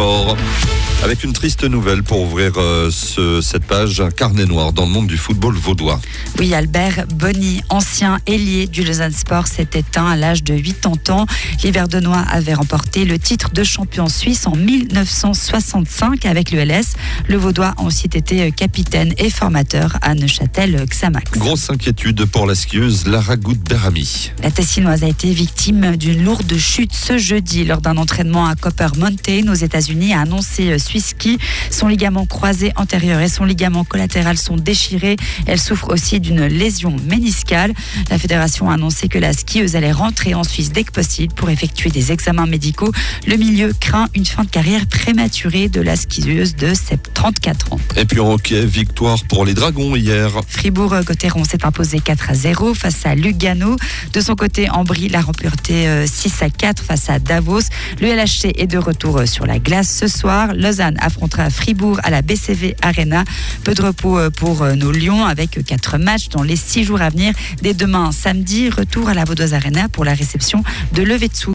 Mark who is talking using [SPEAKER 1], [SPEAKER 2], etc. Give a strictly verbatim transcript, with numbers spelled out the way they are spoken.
[SPEAKER 1] sport. Avec une triste nouvelle pour ouvrir euh, ce, cette page, un carnet noir dans le monde du football vaudois.
[SPEAKER 2] Oui, Albert Bonny, ancien ailier du Lausanne Sport, s'est éteint à l'âge de quatre-vingts ans. l'Yverdenois avait remporté le titre de champion suisse en mille neuf cent soixante-cinq avec l'U L S. Le Vaudois a ensuite été capitaine et formateur à Neuchâtel-Xamax.
[SPEAKER 1] Grosse inquiétude pour la skieuse Lara Goud-Berami.
[SPEAKER 2] La Tessinoise a été victime d'une lourde chute ce jeudi lors d'un entraînement à Copper Mountain aux États-Unis, a annoncé Swiss Ski. Son ligament croisé antérieur et son ligament collatéral sont déchirés. Elle souffre aussi d'une lésion méniscale. La fédération a annoncé que la skieuse allait rentrer en Suisse dès que possible pour effectuer des examens médicaux. Le milieu craint une fin de carrière prématurée de la skieuse de trente-quatre ans.
[SPEAKER 1] Et puis en hockey, victoire pour les Dragons hier.
[SPEAKER 2] Fribourg-Gotteron s'est imposé quatre à zéro face à Lugano. De son côté, Ambry l'a remporté six à quatre face à Davos. Le L H C est de retour sur la glace ce soir. Lausanne affrontera Fribourg à la B C V Arena. Peu de repos pour nos Lions avec quatre matchs dans les six jours à venir. Dès demain, samedi, retour à la Vaudoise Arena pour la réception de Levetsu.